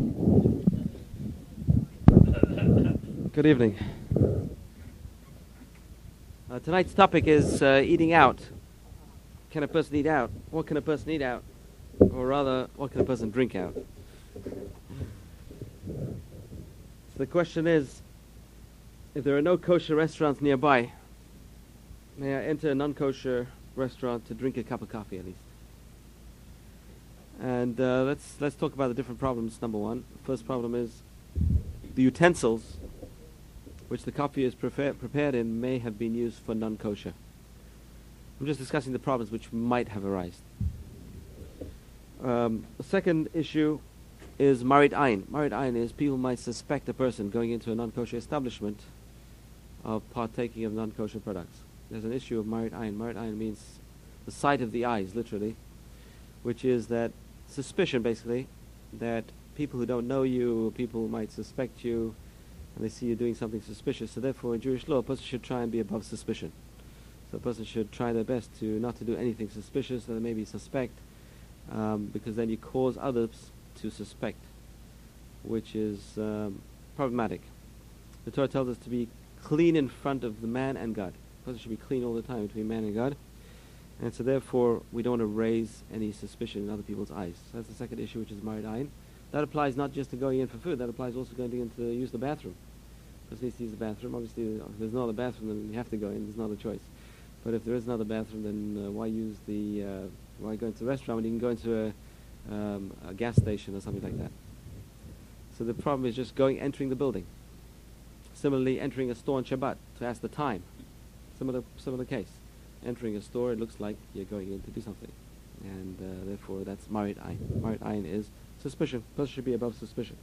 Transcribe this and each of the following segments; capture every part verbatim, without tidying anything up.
Good evening. Uh, tonight's topic is uh, eating out. Can a person eat out? What can a person eat out? Or rather, what can a person drink out? So the question is, if there are no kosher restaurants nearby, may I enter a non-kosher restaurant to drink a cup of coffee at least? And uh, let's let's talk about the different problems. Number one, the first problem is the utensils which the coffee is prefer- prepared in may have been used for non-kosher. I'm just discussing the problems which might have arisen. Um, the second issue is marit ayin. Marit ayin is people might suspect a person going into a non-kosher establishment of partaking of non-kosher products. There's an issue of marit ayin. Marit ayin means the sight of the eyes, literally, which is that suspicion, basically, that people who don't know you, people might suspect you, and they see you doing something suspicious. So therefore, in Jewish law, a person should try and be above suspicion. So a person should try their best to not to do anything suspicious that they maybe suspect, um, because then you cause others to suspect, which is um, problematic. The Torah tells us to be clean in front of the man and God. A person should be clean all the time between man and God. And so therefore, we don't want to raise any suspicion in other people's eyes. So that's the second issue, which is marit ayin. That applies not just to going in for food, that applies also going in to use the bathroom. Person needs to use the bathroom. Obviously, if there's no other bathroom, then you have to go in. There's no other choice. But if there is another bathroom, then uh, why use the, uh, why go into a restaurant when you can go into a, um, a gas station or something like that? So the problem is just going, entering the building. Similarly, entering a store on Shabbat to ask the time. Similar, similar case. Entering a store, it looks like you're going in to do something. And uh, therefore, that's marit ayin. Marit ayin is suspicion. Person should be above suspicion.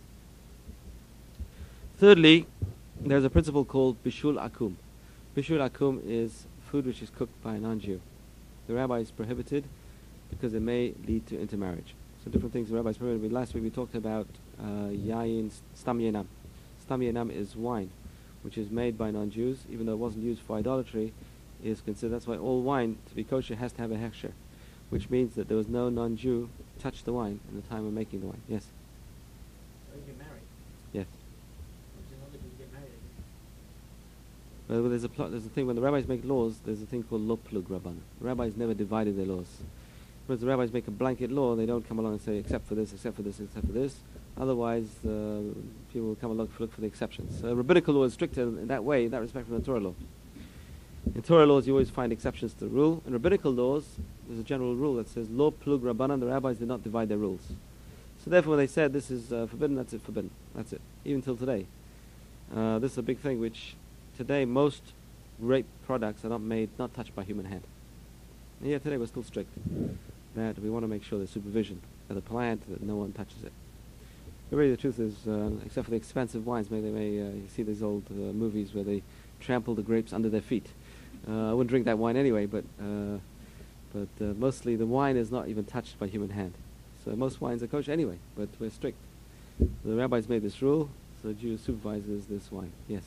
Thirdly, there's a principle called bishul akum. Bishul akum is food which is cooked by a non-Jew. The rabbis prohibited because it may lead to intermarriage. So different things the rabbis prohibited. Last week we talked about uh, yayin stam yenam. Stam yenam is wine, which is made by non-Jews, even though it wasn't used for idolatry, is considered. That's why all wine, to be kosher, has to have a hechsher, which means that there was no non-Jew touched the wine in the time of making the wine. Yes? So you get married? Yes. In order to get married, Well, there's a pl- there's a thing, when the rabbis make laws, there's a thing called lo plug rabban. The rabbis never divided their laws. Whereas the rabbis make a blanket law, they don't come along and say, except for this, except for this, except for this. Otherwise, uh, people will come along to look for the exceptions. So rabbinical law is stricter in that way, in that respect, from the Torah law. In Torah laws, you always find exceptions to the rule. In rabbinical laws, there's a general rule that says, lo plug rabbanan, the rabbis did not divide their rules. So therefore, when they said this is uh, forbidden, that's it, forbidden. That's it. Even till today. Uh, this is a big thing, which today most grape products are not made, not touched by human hand. And yet today we're still strict. That we want to make sure there's supervision of the plant, that no one touches it. But really the truth is, uh, except for the expensive wines, maybe they may, uh, you see these old uh, movies where they trample the grapes under their feet. Uh, I wouldn't drink that wine anyway, but uh, but uh, mostly the wine is not even touched by human hand. So most wines are kosher anyway, but we're strict. The rabbis made this rule, so the Jew supervises this wine. Yes?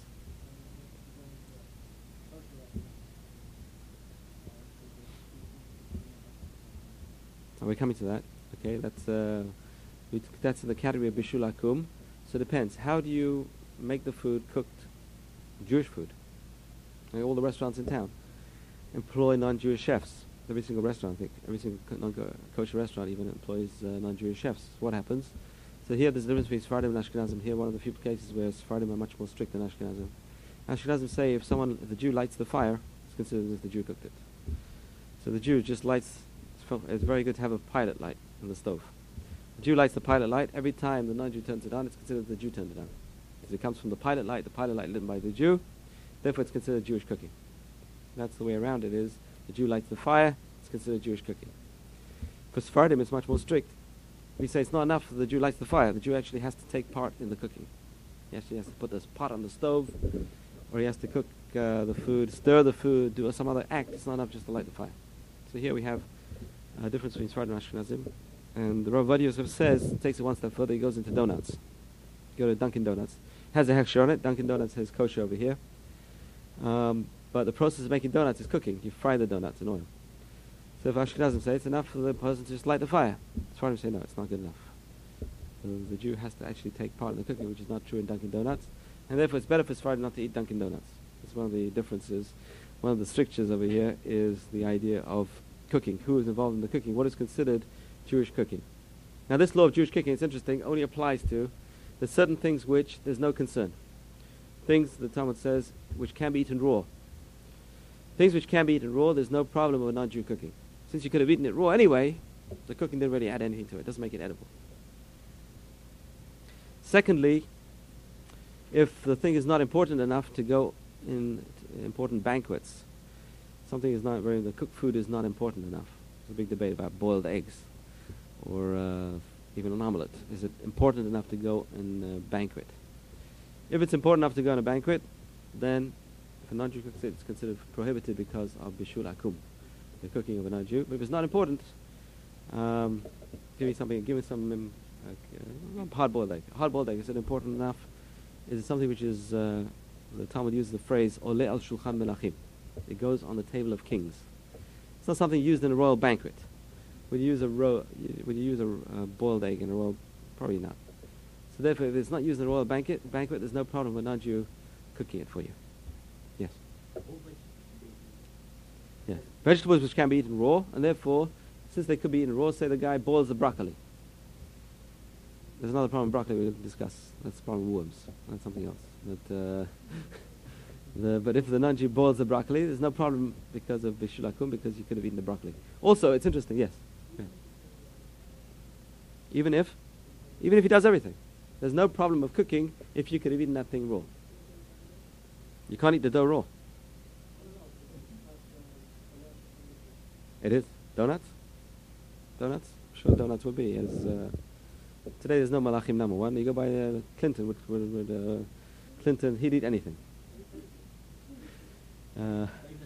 So we're coming to that. Okay, that's uh, we t- that's in the category of bishul akum. So it depends. How do you make the food cooked, Jewish food? Like all the restaurants in town employ non-Jewish chefs. Every single restaurant, I think, every single co- non-kosher restaurant even employs uh, non-Jewish chefs. What happens? So here there's a difference between Sephardim and Ashkenazim. Here one of the few cases where Sephardim are much more strict than Ashkenazim. Ashkenazim say if someone, if the Jew lights the fire, it's considered as if the Jew cooked it. So the Jew just lights, it's, f- it's very good to have a pilot light on the stove. The Jew lights the pilot light. Every time the non-Jew turns it on, it's considered the Jew turned it on. Because it comes from the pilot light, the pilot light lit by the Jew. Therefore, it's considered Jewish cooking. That's the way around it is. The Jew lights the fire, it's considered Jewish cooking. For Sephardim, it's much more strict. We say it's not enough that the Jew lights the fire. The Jew actually has to take part in the cooking. He actually has to put this pot on the stove, or he has to cook uh, the food, stir the food, do some other act. It's not enough just to light the fire. So here we have a difference between Sephardim and Ashkenazim. And the Rav Ovadia Yosef says, takes it one step further, he goes into donuts. Go to Dunkin' Donuts. Has a hechsher on it. Dunkin' Donuts has kosher over here. Um, but the process of making donuts is cooking. You fry the donuts in oil. So if Ashkenazim say it's enough for the person to just light the fire, Sephardim say no, it's not good enough. So the Jew has to actually take part in the cooking, which is not true in Dunkin' Donuts. And therefore it's better for Sephardim not to eat Dunkin' Donuts. That's one of the differences. One of the strictures over here is the idea of cooking. Who is involved in the cooking? What is considered Jewish cooking? Now this law of Jewish cooking, it's interesting, only applies to there's certain things which there's no concern. Things, the Talmud says, which can be eaten raw. Things which can be eaten raw, there's no problem with non-Jew cooking. Since you could have eaten it raw anyway, the cooking didn't really add anything to it. It doesn't make it edible. Secondly, if the thing is not important enough to go in t- important banquets, something is not very, the cooked food is not important enough. There's a big debate about boiled eggs or uh, even an omelette. Is it important enough to go in a banquet? If it's important enough to go in a banquet, then if a non-Jew cooks it, it's considered prohibited because of bishul akum, the cooking of a non-Jew. But if it's not important, um, give me something, give me some um, uh, hard-boiled egg. Hard-boiled egg, is it important enough? Is it something which is, uh, the Talmud uses the phrase, ole al shulchan melachim. It goes on the table of kings. It's not something used in a royal banquet. Would you use a ro- would you use a uh, boiled egg in a royal? Probably not. So therefore, if it's not used in a royal banquet, banquet, there's no problem with non-Jew cooking it for you. Yes. Yes. Vegetables which can be eaten raw, and therefore, since they could be eaten raw, say the guy boils the broccoli. There's another problem with broccoli we'll discuss. That's the problem with worms. That's something else. But, uh, the, but if the non-Jew boils the broccoli, there's no problem because of bishul akum, because you could have eaten the broccoli. Also, it's interesting, yes. Yeah. Even if, even if he does everything, there's no problem of cooking if you could have eaten that thing raw. You can't eat the dough raw. It is. Donuts? Donuts? Sure, donuts would be. As, uh, today there's no malachim number one. You go by uh, Clinton. With, with, with uh, Clinton, he'd eat anything. Uh,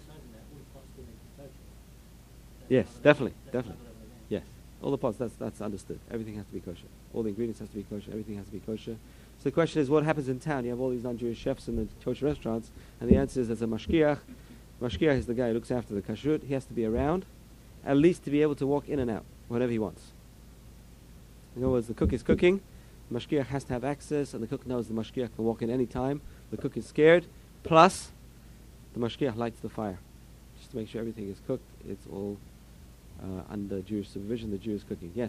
yes, definitely, definitely. Yes, all the pots. That's that's understood. Everything has to be kosher. All the ingredients has to be kosher. Everything has to be kosher. So the question is, what happens in town? You have all these non-Jewish chefs in the kosher restaurants, and the answer is, there's a mashgiach. Mashgiach is the guy who looks after the kashrut. He has to be around, at least to be able to walk in and out whenever he wants. In other words, the cook is cooking. The mashgiach has to have access, and the cook knows the mashgiach can walk in any time. The cook is scared. Plus, the mashgiach lights the fire, just to make sure everything is cooked. It's all uh, under Jewish supervision. The Jew is cooking. Yes.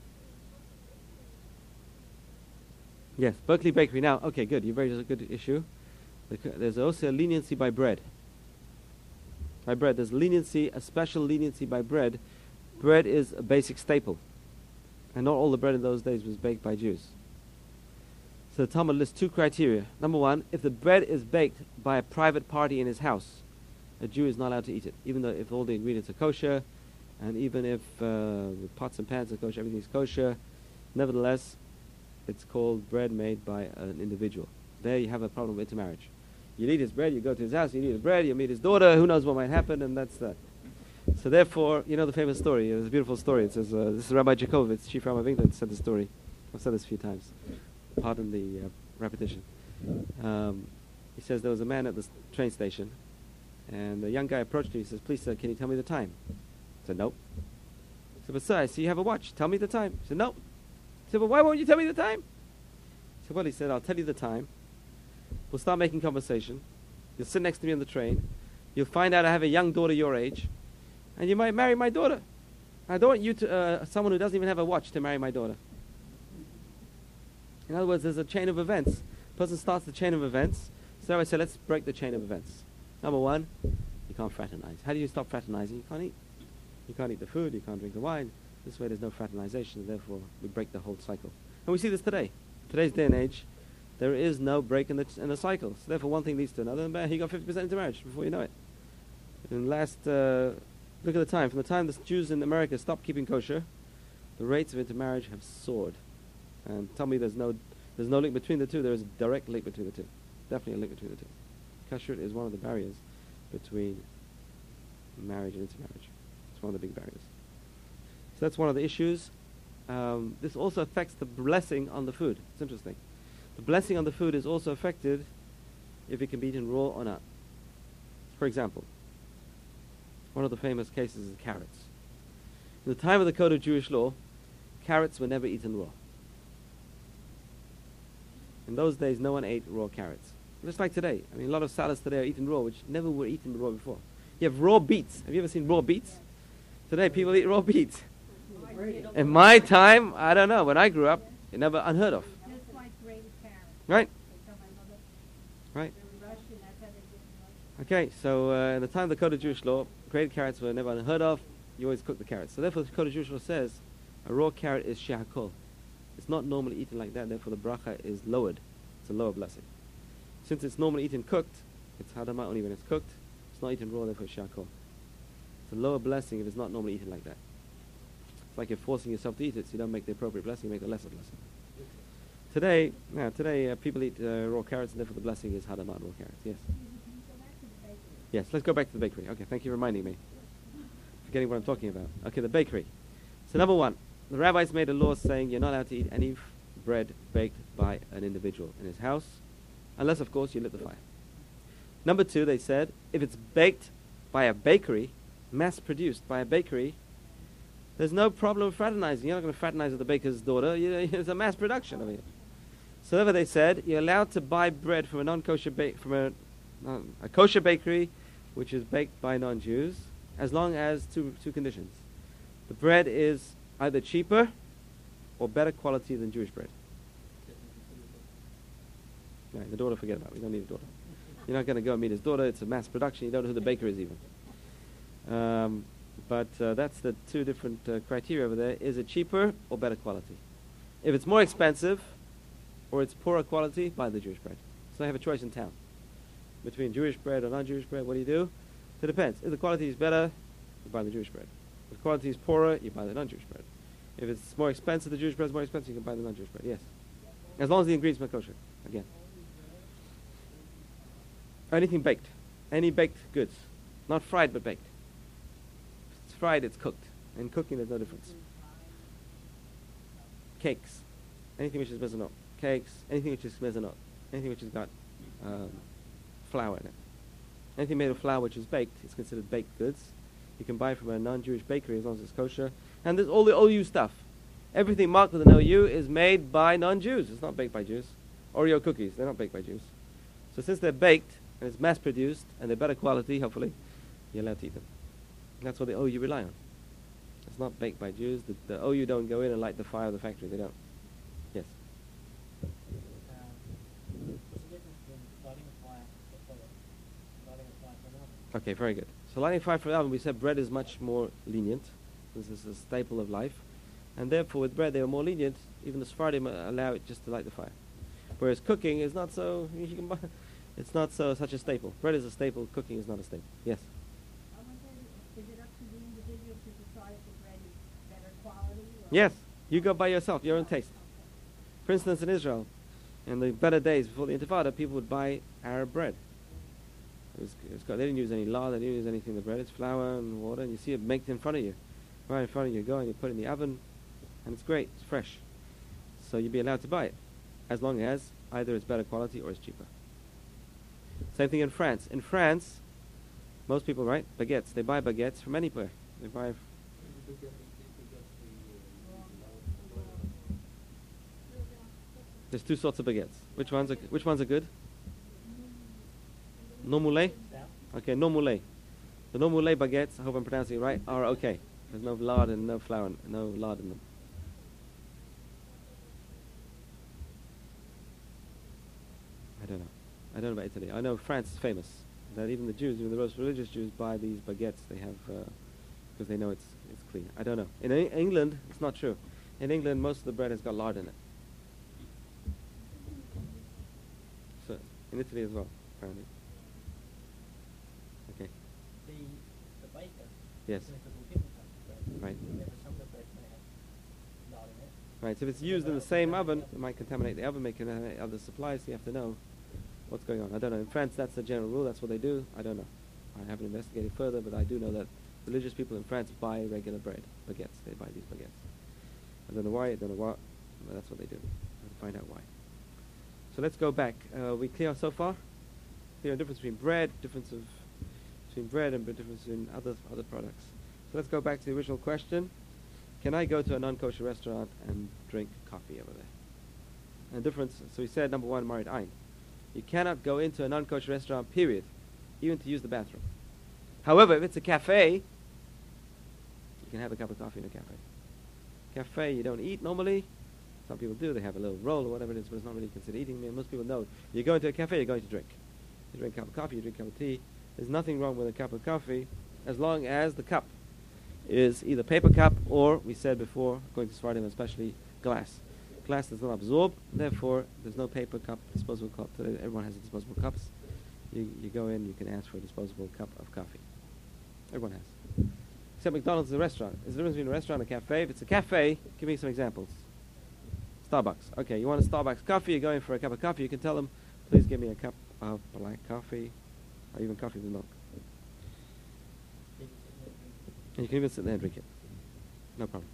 Yes, Berkeley Bakery. Now, okay, good. You raised a good issue. The c- there's also a leniency by bread. By bread, there's leniency, a special leniency by bread. Bread is a basic staple, and not all the bread in those days was baked by Jews. So the Talmud lists two criteria. Number one, if the bread is baked by a private party in his house, a Jew is not allowed to eat it, even though if all the ingredients are kosher, and even if uh, the pots and pans are kosher, everything is kosher. Nevertheless, it's called bread made by an individual. There you have a problem with intermarriage. You eat his bread, you go to his house, you eat his bread, you meet his daughter, who knows what might happen, and that's that. So therefore, you know the famous story, it's a beautiful story. It says, uh, this is Rabbi Jacobovitz, Chief Rabbi of England, said the story. I've said this a few times. Pardon the uh, repetition. Um, he says there was a man at the s- train station, and a young guy approached him. He says, please, sir, can you tell me the time? He said, nope. He said, but sir, I see you have a watch. Tell me the time. He said, nope. He said, well, why won't you tell me the time? He said, well, he said, I'll tell you the time. We'll start making conversation. You'll sit next to me on the train. You'll find out I have a young daughter your age, and you might marry my daughter. I don't want you to, uh, someone who doesn't even have a watch to marry my daughter. In other words, there's a chain of events. Person starts the chain of events. So I say, let's break the chain of events. Number one, you can't fraternize. How do you stop fraternizing? You can't eat. You can't eat the food. You can't drink the wine. This way there's no fraternization. Therefore, we break the whole cycle. And we see this today. Today's day and age, there is no break in the, ch- in the cycle. So therefore, one thing leads to another. And bam, he got fifty percent into marriage before you know it. And last, uh, look at the time. From the time the Jews in America stopped keeping kosher, the rates of intermarriage have soared. And tell me there's no there's no link between the two. There is a direct link between the two. Definitely a link between the two. Kashrut is one of the barriers between marriage and intermarriage. It's one of the big barriers. So that's one of the issues. Um, this also affects the blessing on the food. It's interesting. The blessing on the food is also affected if it can be eaten raw or not. For example, one of the famous cases is carrots. In the time of the Code of Jewish Law, carrots were never eaten raw. In those days, no one ate raw carrots. Just like today. I mean, a lot of salads today are eaten raw, which never were eaten raw before. You have raw beets. Have you ever seen raw beets? Today, people eat raw beets. In my time, I don't know. When I grew up, it never unheard of. Just like grated carrots. Right? They tell my mother Right. they're Russian, that's how they get in Okay, Russia. so uh, in the time of the Code of Jewish Law, grated carrots were never unheard of. You always cook the carrots. So therefore, the Code of Jewish Law says a raw carrot is shehakol. It's not normally eaten like that. Therefore, the bracha is lowered. It's a lower blessing. Since it's normally eaten cooked, it's hadamah only when it's cooked. It's not eaten raw, therefore it's shehakol. It's a lower blessing if it's not normally eaten like that. It's like you're forcing yourself to eat it, so you don't make the appropriate blessing, you make the lesser blessing. Today, yeah, today uh, people eat uh, raw carrots, and therefore the blessing is hadamah raw carrots. Yes. Can you go back to the bakery? Yes, let's go back to the bakery. Okay, thank you for reminding me. Forgetting what I'm talking about. Okay, the bakery. So number one, the rabbis made a law saying you're not allowed to eat any f- bread baked by an individual in his house, unless, of course, you lit the fire. Number two, they said, if it's baked by a bakery, mass-produced by a bakery, there's no problem fraternizing. You're not going to fraternize with the baker's daughter. You, it's a mass production of it. So therefore they said, you're allowed to buy bread from a non-kosher ba- from a, um, a kosher bakery, which is baked by non-Jews, as long as two two conditions. The bread is either cheaper or better quality than Jewish bread. No, the daughter, forget about it. We don't need a daughter. You're not going to go and meet his daughter. It's a mass production. You don't know who the baker is even. Um, but uh, that's the two different uh, criteria over there. Is it cheaper or better quality? If it's more expensive or it's poorer quality, buy the Jewish bread. So they have a choice in town between Jewish bread or non-Jewish bread. What do you do? It depends. If the quality is better, you buy the Jewish bread. If the quality is poorer, you buy the non-Jewish bread. If it's more expensive, the Jewish bread is more expensive, you can buy the non-Jewish bread. Yes. As long as the ingredients are kosher. Again. Anything baked. Any baked goods. Not fried, but baked. If it's fried, it's cooked. In cooking, there's no difference. Cakes. Anything which is mezonot. Cakes. Anything which is mezonot. Anything which has got um, flour in it. Anything made of flour which is baked is considered baked goods. You can buy from a non-Jewish bakery as long as it's kosher. And there's all the O U stuff. Everything marked with an O U is made by non-Jews. It's not baked by Jews. Oreo cookies, they're not baked by Jews. So since they're baked, and it's mass-produced, and they're better quality, hopefully, you're allowed to eat them. And that's what the O U rely on. It's not baked by Jews. The, the O U don't go in and light the fire of the factory. They don't. Yes? Um, what's the difference between lighting a fire for toilet and lighting a fire for an oven? Okay, very good. So lighting fire for the oven, we said bread is much more lenient. This is a staple of life. And therefore, with bread, they are more lenient. Even the Sephardim allow it just to light the fire. Whereas cooking is not so, you can buy, it's not so such a staple. Bread is a staple, cooking is not a staple. Yes? I wonder, is it up to the individual to decide if the bread is better quality? Or Yes. You go by yourself, your own taste. For instance, in Israel, in the better days before the Intifada, people would buy Arab bread. It was, it was got, they didn't use any lard, they didn't use anything in the bread. It's flour and water, and you see it baked in front of you. Right in front of you, you go and you put it in the oven, and it's great, it's fresh. So you'd be allowed to buy it, as long as either it's better quality or it's cheaper. Same thing in France. In France, most people, right, baguettes, they buy baguettes from anywhere. They buy... F- There's two sorts of baguettes. Which ones are, which ones are good? No moulay? Okay, no moulay. The no moulay baguettes, I hope I'm pronouncing it right, are okay. There's no lard and no flour, and no lard in them. I don't know. I don't know about Italy. I know France is famous. That even the Jews, even the most religious Jews, buy these baguettes. They have uh, because they know it's it's clean. I don't know. In e- England, it's not true. In England, most of the bread has got lard in it. So in Italy as well, apparently. Okay. The, the baker, Yes. even if it's all different types of bread, Right. remember some of the bread may have lard in it. Right. So if it's used in the same oven, it might contaminate the oven, may contaminate other supplies. So you have to know what's going on. I don't know. In France, that's the general rule. That's what they do. I don't know. I haven't investigated further, but I do know that religious people in France buy regular bread, baguettes. They buy these baguettes. I don't know why. I don't know what. But that's what they do. I'll find out why. So let's go back. Uh, we clear so far? Clear the difference between bread, difference of between bread and the difference in other other products. So let's go back to the original question. Can I go to a non-kosher restaurant and drink coffee over there? And difference, so we said number one, Marit Ein. You cannot go into a non-kosher restaurant, period, even to use the bathroom. However, if it's a cafe, you can have a cup of coffee in a cafe. Cafe, you don't eat normally. Some people do. They have a little roll or whatever it is, but it's not really considered eating. I mean, most people know. You go into a cafe, you're going to drink. You drink a cup of coffee, you drink a cup of tea. There's nothing wrong with a cup of coffee as long as the cup is either paper cup or, we said before, going to Sfardim, especially glass. Glass does not absorb, therefore there's no paper cup, disposable cup. Today everyone has disposable cups. You, you go in, you can ask for a disposable cup of coffee. Everyone has. Except McDonald's is a restaurant. There's a difference between a restaurant and a cafe. If it's a cafe, give me some examples. Starbucks. Okay, you want a Starbucks coffee, you're going for a cup of coffee, you can tell them, please give me a cup of black coffee, or even coffee with milk. And you can even sit there and drink it. No problem.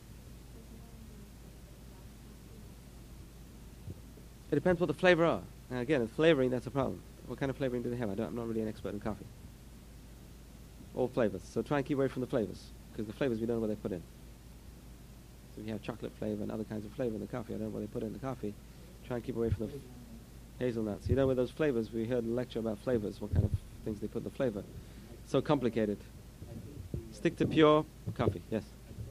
It depends what the flavor are. Now again, it's flavoring, that's a problem. What kind of flavoring do they have? I don't, I'm not really an expert in coffee. All flavors. So try and keep away from the flavors, because the flavors we don't know what they put in. So if you have chocolate flavor and other kinds of flavor in the coffee, I don't know what they put in the coffee. Try and keep away from the f- hazelnuts. You know, with those flavors, we heard a lecture about flavors, what kind of things they put in the flavor. So complicated. Stick to pure coffee, yes.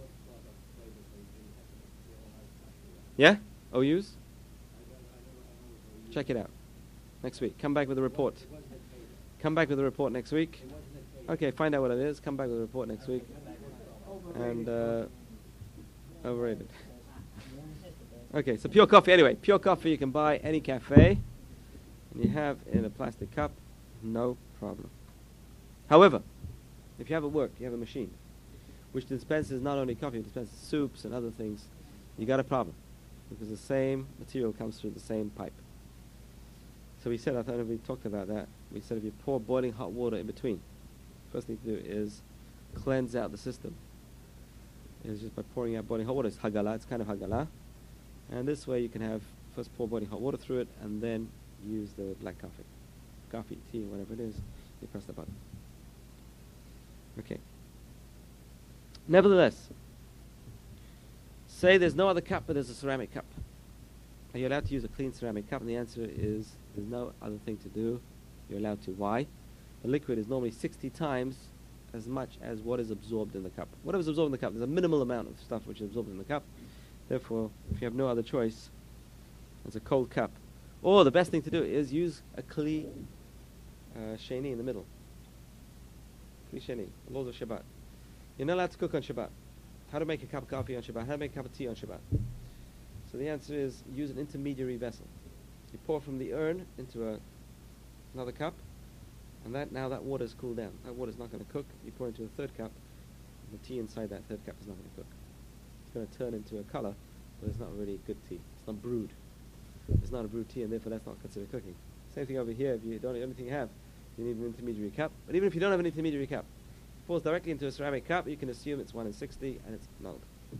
Yeah? O Us? Check it out. Next week. Come back with a report. Come back with a report next week. Okay, find out what it is. Come back with a report next week. And, uh, overrated. Okay, so pure coffee anyway. Pure coffee you can buy any cafe. And you have in a plastic cup, no problem. However, if you have at work, you have a machine which dispenses not only coffee, it dispenses soups and other things, you got a problem. Because the same material comes through the same pipe. So we said, I thought we talked about that. We said if you pour boiling hot water in between, first thing to do is cleanse out the system. It's just by pouring out boiling hot water. It's hagala, it's kind of hagala. And this way you can have, first pour boiling hot water through it, and then use the black coffee. Coffee, tea, whatever it is, you press the button. Okay. Nevertheless, say there's no other cup, but there's a ceramic cup. Are you allowed to use a clean ceramic cup? And the answer is there's no other thing to do. You're allowed to. Why? The liquid is normally sixty times as much as what is absorbed in the cup. Whatever is absorbed in the cup, there's a minimal amount of stuff which is absorbed in the cup. Therefore, if you have no other choice, it's a cold cup. Or the best thing to do is use a kli uh, sheni in the middle. Kli sheni, laws of Shabbat. You're not allowed to cook on Shabbat. How to make a cup of coffee on Shabbat? How to make a cup of tea on Shabbat? So the answer is use an intermediary vessel. You pour from the urn into a, another cup, and that now that water is cooled down. That water is not going to cook. You pour into a third cup, and the tea inside that third cup is not going to cook. It's going to turn into a color, but it's not really good tea. It's not brewed. It's not a brewed tea, and therefore that's not considered cooking. Same thing over here. If you don't have anything you have, you need an intermediary cup. But even if you don't have an intermediary cup, it pours directly into a ceramic cup, you can assume it's one in sixty, and it's null.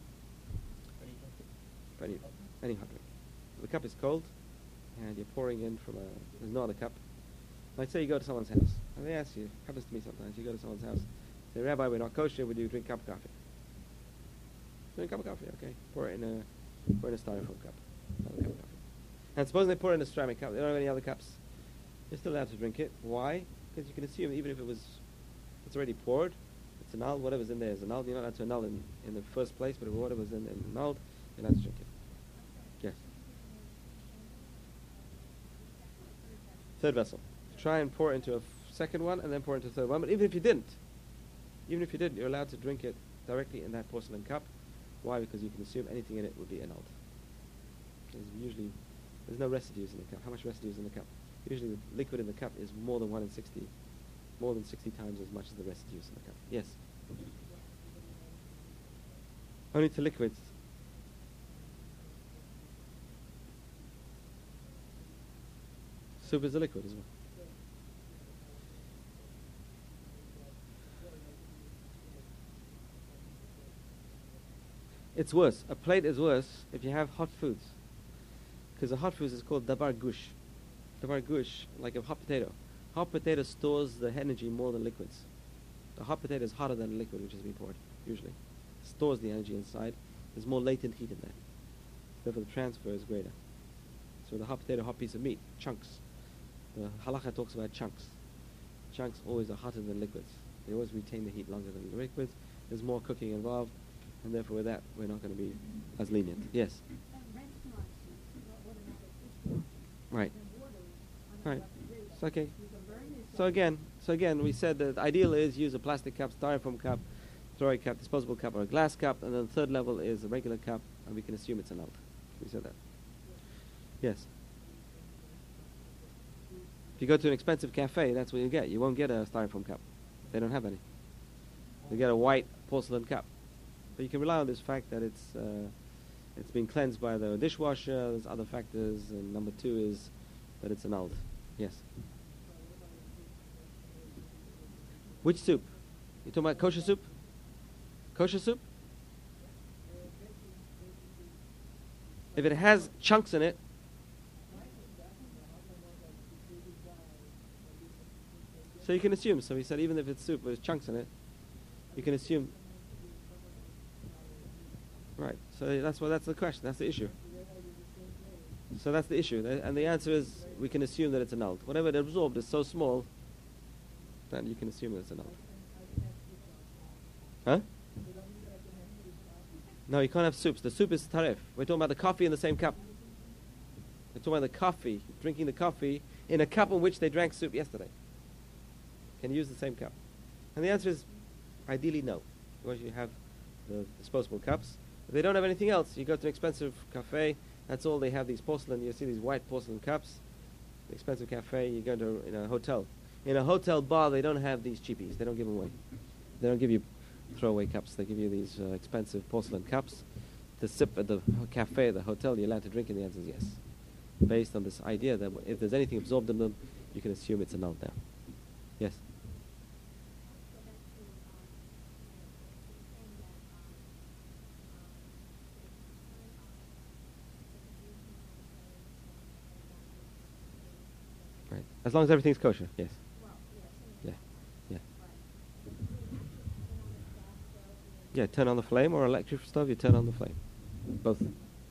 For any, any hot drink. The cup is cold, and you're pouring in from a, there's no other cup. Like say you go to someone's house, and they ask you, happens to me sometimes, you go to someone's house, say, Rabbi, we're not kosher, would you drink a cup of coffee? Drink a cup of coffee, okay. Pour it in a, pour it in a styrofoam cup. Another cup of coffee. And suppose they pour it in a ceramic cup, they don't have any other cups. You're still allowed to drink it. Why? Because you can assume even if it was, it's already poured, it's annulled, whatever's in there is annulled. You're not allowed to annul in, in the first place, but if whatever's in, in annulled, you're allowed to drink it. Yes. Third vessel. Try and pour into a f- second one and then pour into a third one. But even if you didn't, even if you didn't, you're allowed to drink it directly in that porcelain cup. Why? Because you can assume anything in it would be annulled. There's usually, there's no residues in the cup. How much residues in the cup? Usually the liquid in the cup is more than one in sixty, more than sixty times as much as the residues in the cup. Yes? Only to liquids. Soup is a liquid as well. It's worse. A plate is worse if you have hot foods. Because the hot foods is called dabar gush. Dabar gush, like a hot potato. Hot potato stores the energy more than liquids. The hot potato is hotter than a liquid which has been poured, usually. Stores the energy inside. There's more latent heat in there. Therefore the transfer is greater. So the hot potato, hot piece of meat, chunks. The halakha talks about chunks. Chunks always are hotter than liquids. They always retain the heat longer than the liquids. There's more cooking involved, and therefore with that, we're not going to be as lenient. Yes? And restaurants, uh, automatic dishwashing. Right. And water on Right. a refrigerator. It's okay. You can burn this So up. again, so again, we said that the ideal is use a plastic cup, styrofoam cup, throwaway cup, disposable cup, or a glass cup, and then the third level is a regular cup, and we can assume it's an alt. We said that. Yes. If you go to an expensive cafe, that's what you get. You won't get a styrofoam cup. They don't have any. You get a white porcelain cup. But you can rely on this fact that it's uh, it's been cleansed by the dishwasher. There's other factors, and number two is that it's an alt. Yes. Which soup? You talking about kosher soup? Kosher soup? If it has chunks in it, so you can assume. So he said even if it's soup with chunks in it, you can assume. Right. So that's what that's the question. That's the issue. So that's the issue, Th- and the answer is we can assume that it's an alt. Whatever it absorbed is so small, then you can assume that it's an alt. Huh? No, you can't have soups. The soup is tarif. We're talking about the coffee in the same cup. We're talking about the coffee, drinking the coffee in a cup in which they drank soup yesterday. Can you use the same cup? And the answer is ideally no. Because you have the disposable cups. If they don't have anything else, you go to an expensive cafe, that's all they have, these porcelain, you see these white porcelain cups. The expensive cafe, you go to in a hotel. In a hotel bar, they don't have these cheapies. They don't give them away. They don't give you throwaway cups. They give you these uh, expensive porcelain cups. To sip at the ho- cafe, the hotel, you're allowed to drink, and the answer is yes. Based on this idea that w- if there's anything absorbed in them, you can assume it's a null now. Yes? Right. As long as everything's kosher, yes. Yeah. Yeah. Yeah, turn on the flame, or electric stove, you turn on the flame. Both.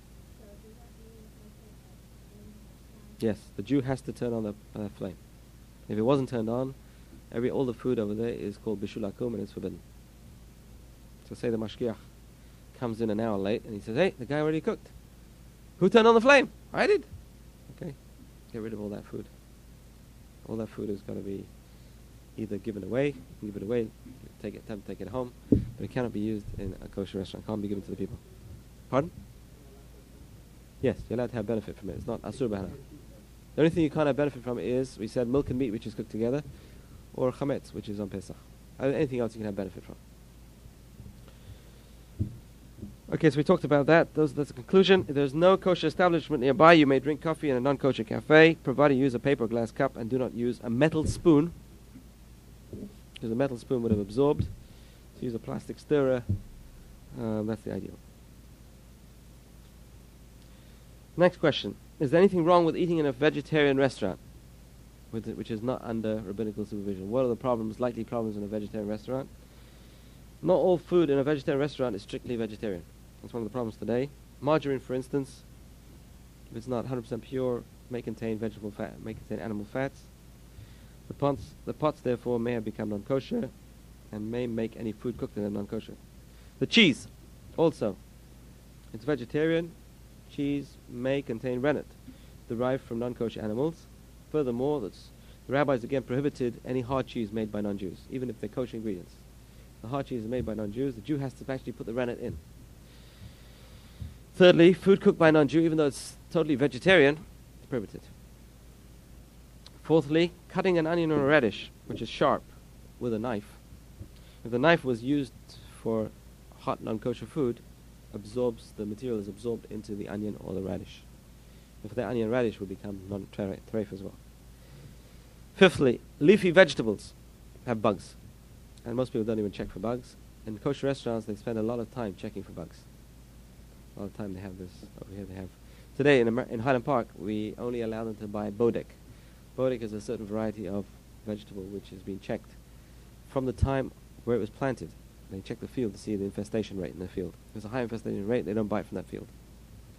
Yes, the Jew has to turn on the uh, flame. If it wasn't turned on, every all the food over there is called bishul akum, and it's forbidden. So say the mashgiach comes in an hour late, and he says, "Hey, the guy already cooked. Who turned on the flame? I did." Okay, get rid of all that food. All that food has got to be either given away, you can give it away, take it, attempt to take it home, but it cannot be used in a kosher restaurant. It can't be given to the people. Pardon? Yes, you're allowed to have benefit from it. It's not asur b'hana. The only thing you can't have benefit from is, we said, milk and meat, which is cooked together, or chametz, which is on Pesach. Uh, Anything else you can have benefit from. Okay, so we talked about that. Those, that's the conclusion. If there's no kosher establishment nearby, you may drink coffee in a non-kosher cafe, provided you use a paper or glass cup and do not use a metal spoon, because a metal spoon would have absorbed. So use a plastic stirrer. Um, that's the ideal. Next question. Is there anything wrong with eating in a vegetarian restaurant, with it, which is not under rabbinical supervision? What are the problems, likely problems in a vegetarian restaurant? Not all food in a vegetarian restaurant is strictly vegetarian. That's one of the problems today. Margarine, for instance, if it's not one hundred percent pure, may contain vegetable fat, may contain animal fats. The pots, the pots, therefore, may have become non-kosher and may make any food cooked in them non-kosher. The cheese, also, it's vegetarian. Cheese may contain rennet, derived from non-kosher animals. Furthermore, that's, the rabbis again prohibited any hard cheese made by non-Jews, even if they're kosher ingredients. The hard cheese is made by non-Jews. The Jew has to actually put the rennet in. Thirdly, food cooked by a non-Jew, even though it's totally vegetarian, is prohibited. Fourthly, cutting an onion or a radish, which is sharp, with a knife. If the knife was used for hot non-kosher food, absorbs, the material is absorbed into the onion or the radish. If the onion and radish will become non-treif as well. Fifthly, leafy vegetables have bugs. And most people don't even check for bugs. In kosher restaurants, they spend a lot of time checking for bugs. A lot of time they have this. Over here they have. Today in, Amer- in Highland Park, we only allow them to buy bodek. Bodek is a certain variety of vegetable which has been checked from the time where it was planted. They check the field to see the infestation rate in the field. If there's a high infestation rate, they don't buy it from that field.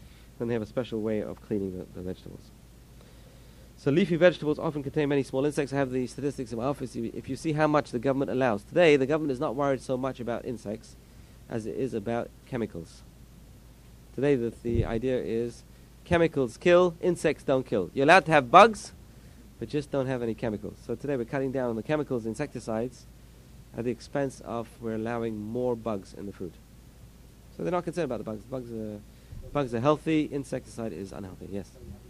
then they have a special way of cleaning the, the vegetables. So leafy vegetables often contain many small insects. I have the statistics in my office. If you see how much the government allows. Today, the government is not worried so much about insects as it is about chemicals. Today, the, the idea is chemicals kill, insects don't kill. You're allowed to have bugs, but just don't have any chemicals. So today we're cutting down on the chemicals, insecticides, at the expense of we're allowing more bugs in the food. So they're not concerned about the bugs. Bugs are, bugs are healthy, insecticide is unhealthy, yes.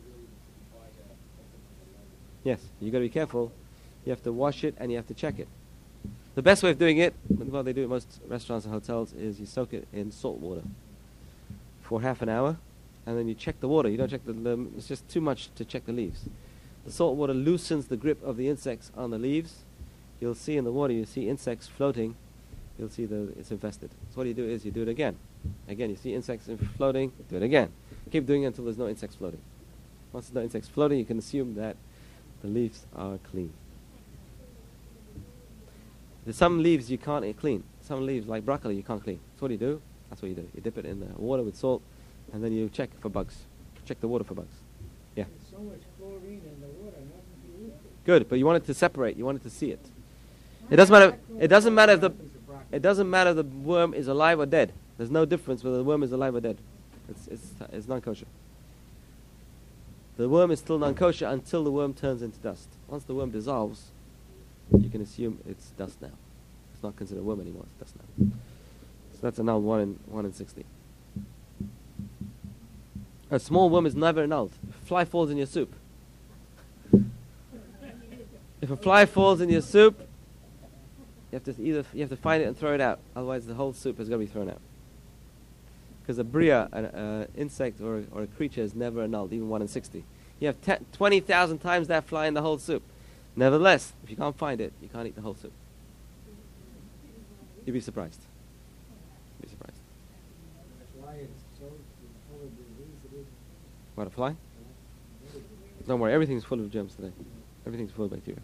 Yes, you've got to be careful. You have to wash it and you have to check it. The best way of doing it, well, they do it in most restaurants and hotels, is you soak it in salt water for half an hour, and then you check the water. You don't check the, the it's just too much to check the leaves. The salt water loosens the grip of the insects on the leaves. You'll see in the water, you see insects floating. You'll see that it's infested. So what you do is you do it again. Again, you see insects floating, do it again. Keep doing it until there's no insects floating. Once there's no insects floating, you can assume that the leaves are clean. There's some leaves you can't uh, clean. Some leaves, like broccoli, you can't clean. So what do you do? That's what you do. You dip it in the water with salt, and then you check for bugs. Check the water for bugs. Yeah. There's so much chlorine in the water, nothing to use it. Good, but you want it to separate. You want it to see it. It doesn't matter. It doesn't matter if the it doesn't matter if the worm is alive or dead. There's no difference whether the worm is alive or dead. It's it's it's non-kosher. The worm is still non-kosher until the worm turns into dust. Once the worm dissolves, you can assume it's dust now. It's not considered a worm anymore. It's dust now. So that's annulled one in one in sixty. A small worm is never annulled. If a fly falls in your soup, if a fly falls in your soup, you have to either you have to find it and throw it out. Otherwise, the whole soup is going to be thrown out. Because a bria, an uh, insect or a, or a creature, is never annulled, even one in sixty. You have te- twenty thousand times that fly in the whole soup. Nevertheless, if you can't find it, you can't eat the whole soup. You'd be surprised. You'd be surprised. That's why it's so full of disease it is. What, a fly? Don't worry, everything's full of germs today. Everything's full of bacteria.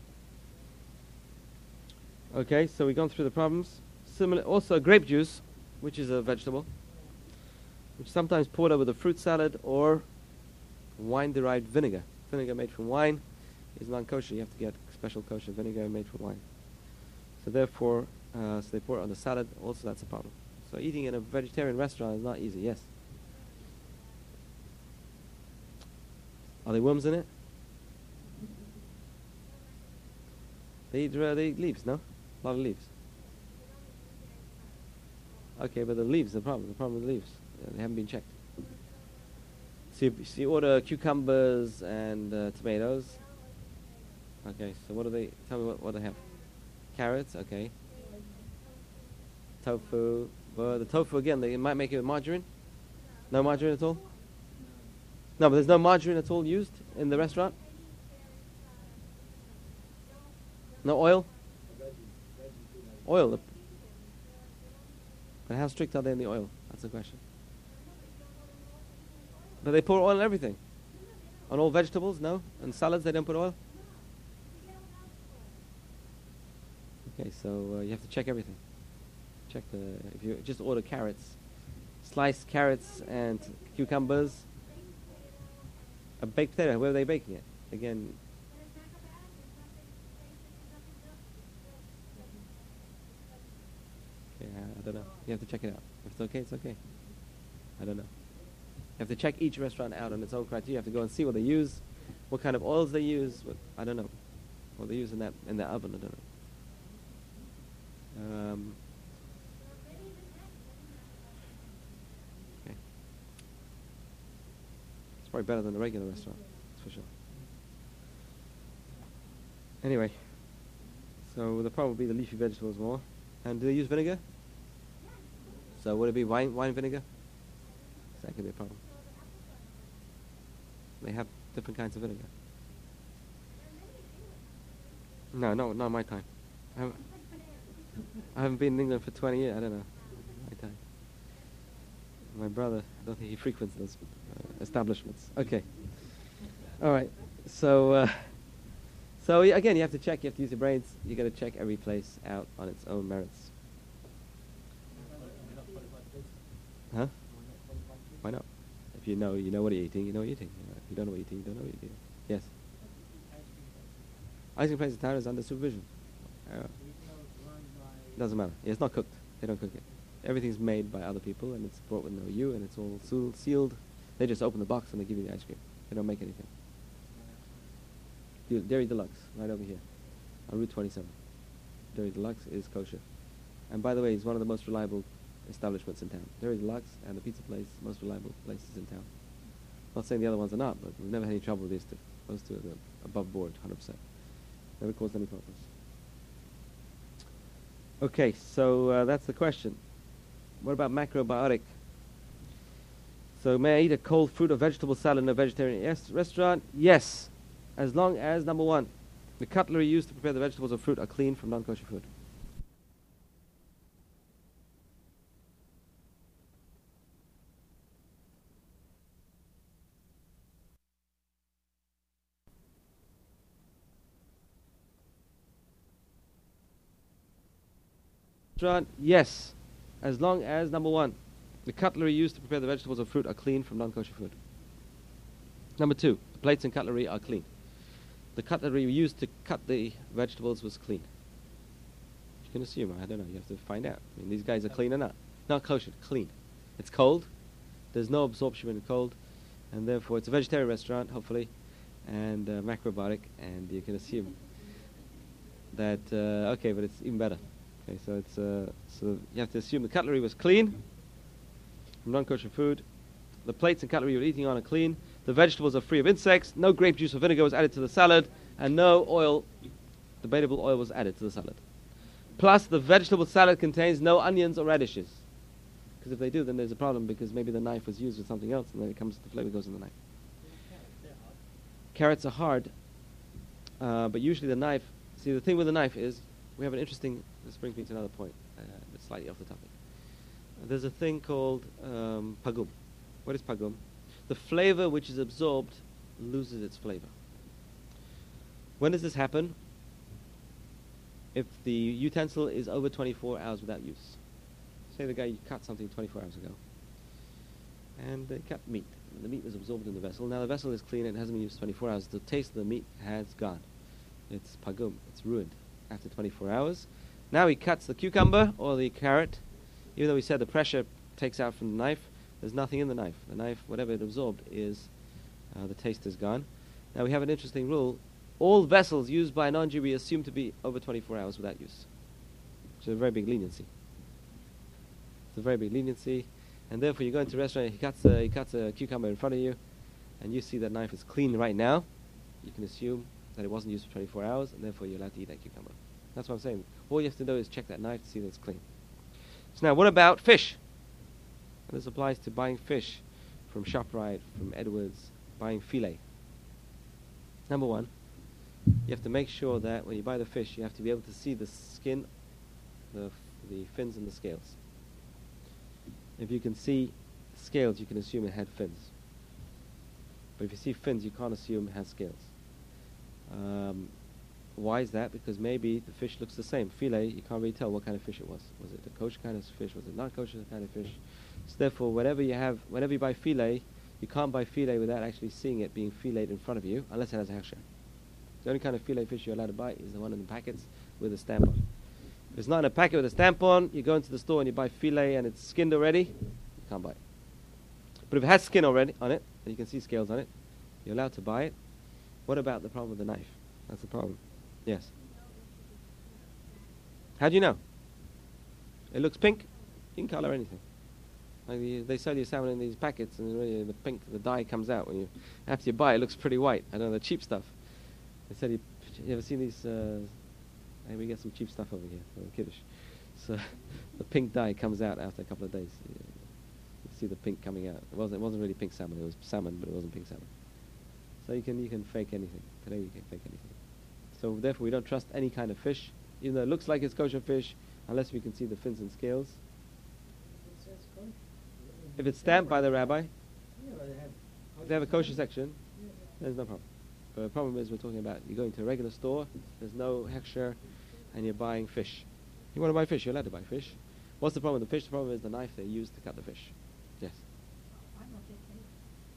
Okay, so we've gone through the problems. Similar, also grape juice, which is a vegetable, which is sometimes poured over the fruit salad or wine-derived vinegar. Vinegar made from wine is non-kosher. You have to get special kosher vinegar made from wine. So therefore, uh, so they pour it on the salad. Also, that's a problem. So eating in a vegetarian restaurant is not easy. Yes. Are there worms in it? They eat, uh, they eat leaves, no? A lot of leaves. Okay, but the leaves, the problem. The problem with the leaves. Uh, they haven't been checked. So you, so you order cucumbers and uh, tomatoes. Okay, so what do they, tell me what, what they have. Carrots, okay. Tofu. Well, the tofu, again, they might make it with margarine. No margarine at all? No, but there's no margarine at all used in the restaurant? No oil? Oil. But how strict are they in the oil? That's the question. But they pour oil on everything. On all vegetables, no? And salads, they don't put oil? Okay, so uh, you have to check everything. Check the, if you just order carrots, sliced carrots and cucumbers, a baked potato, where are they baking it? Again, okay, I don't know. You have to check it out. If it's okay, it's okay. I don't know. You have to check each restaurant out on its own criteria. You have to go and see what they use, what kind of oils they use. What, I don't know. What they use in that in the oven. I don't know. Um, okay. It's probably better than a regular restaurant. That's for sure. Anyway, so the problem would be the leafy vegetables more. And do they use vinegar? So would it be wine wine vinegar? So that could be a problem. They have different kinds of vinegar. No, no, not my time. I haven't, I haven't been in England for twenty years. I don't know. My time. My brother, I don't think he frequents those uh, establishments. Okay. All right. So, uh, so y- again, you have to check. You have to use your brains. You got to check every place out on its own merits. Huh? Why not? If you know, you know what you're eating. You know what you're eating. You know, if you don't know what you're eating, you don't know what you're eating. Yes. Ice cream place in town is under supervision. Uh, doesn't matter. Yeah, it's not cooked. They don't cook it. Everything's made by other people, and it's brought with no you, and it's all seal- sealed. They just open the box and they give you the ice cream. They don't make anything. Du- Dairy Deluxe, right over here, on Route twenty-seven. Dairy Deluxe is kosher. And by the way, it's one of the most reliable establishments in town. Dairy Deluxe and the pizza place, most reliable places in town. Not saying the other ones are not, but we've never had any trouble with these two. Those two are the above board, one hundred percent. Never caused any problems. Okay, so uh, that's the question. What about macrobiotic? So may I eat a cold fruit or vegetable salad in a vegetarian yes, restaurant? Yes, as long as, number one, the cutlery used to prepare the vegetables or fruit are clean from non-kosher food. Restaurant, yes, as long as, number one, the cutlery used to prepare the vegetables or fruit are clean from non-kosher food. Number two, the plates and cutlery are clean. The cutlery used to cut the vegetables was clean. You can assume, I don't know, you have to find out. I mean, these guys are clean or not? Not kosher, clean. It's cold, there's no absorption in the cold, and therefore it's a vegetarian restaurant, hopefully, and uh, macrobiotic, and you can assume that, uh, okay, but it's even better. Okay, so it's uh, so you have to assume the cutlery was clean from non-kosher food. The plates and cutlery you're eating on are clean. The vegetables are free of insects. No grape juice or vinegar was added to the salad, and no oil, debatable oil, was added to the salad. Plus, the vegetable salad contains no onions or radishes. Because if they do, then there's a problem because maybe the knife was used with something else, and then it comes, the flavor goes in the knife. Carrots are hard, uh, but usually the knife. See, the thing with the knife is we have an interesting. This brings me to another point, uh, but slightly off the topic. Uh, there's a thing called um, pagum. What is pagum? The flavor which is absorbed loses its flavor. When does this happen? If the utensil is over twenty-four hours without use. Say the guy cut something twenty-four hours ago, and they cut meat. And the meat was absorbed in the vessel. Now the vessel is clean and it hasn't been used twenty-four hours. The taste of the meat has gone. It's pagum. It's ruined after twenty-four hours. Now he cuts the cucumber or the carrot. Even though we said the pressure takes out from the knife, there's nothing in the knife. The knife, whatever it absorbed, is uh, the taste is gone. Now we have an interesting rule. All vessels used by a non-Jew we assume to be over twenty-four hours without use. It's a very big leniency. It's a very big leniency. And therefore you go into a restaurant, he cuts a, he cuts a cucumber in front of you, and you see that knife is clean right now. You can assume that it wasn't used for twenty-four hours, and therefore you're allowed to eat that cucumber. That's what I'm saying. All you have to do is check that knife to see that it's clean. So now, what about fish? And this applies to buying fish from ShopRite, from Edwards, buying filet. Number one, you have to make sure that when you buy the fish, you have to be able to see the skin, the, f- the fins and the scales. If you can see scales, you can assume it had fins. But if you see fins, you can't assume it has scales. Um, why is that? Because maybe the fish looks the same. Filet, you can't really tell what kind of fish it was. Was it a kosher kind of fish? Was it not kosher kind of fish? So therefore, whatever you have, whenever you buy filet, you can't buy filet without actually seeing it being filleted in front of you, unless it has a hechsher. The only kind of filet fish you're allowed to buy is the one in the packets with a stamp on. If it's not in a packet with a stamp on, you go into the store and you buy filet and it's skinned already, you can't buy it. But if it has skin already on it, and you can see scales on it, you're allowed to buy it. What about the problem with the knife? That's the problem. Yes. How do you know? It looks pink. You can color anything. Like the, they sell you salmon in these packets, and really the pink, the dye comes out when you after you buy it. It looks pretty white. I don't know the cheap stuff. They said you, you ever seen these? Uh, hey, we get some cheap stuff over here for the kiddush. So the pink dye comes out after a couple of days. You, you see the pink coming out. It wasn't. It wasn't really pink salmon. It was salmon, but it wasn't pink salmon. So you can you can fake anything. Today you can fake anything. So therefore we don't trust any kind of fish, even though it looks like it's kosher fish, unless we can see the fins and scales. It says kosher. If it's stamped by the rabbi, Yeah, but they have if they have a kosher section, Yeah, yeah. there's no problem. But the problem is we're talking about you're going to a regular store, there's no hechsher, and you're buying fish. You want to buy fish, you're allowed to buy fish. What's the problem with the fish? The problem is the knife they use to cut the fish. Yes. Why not just say,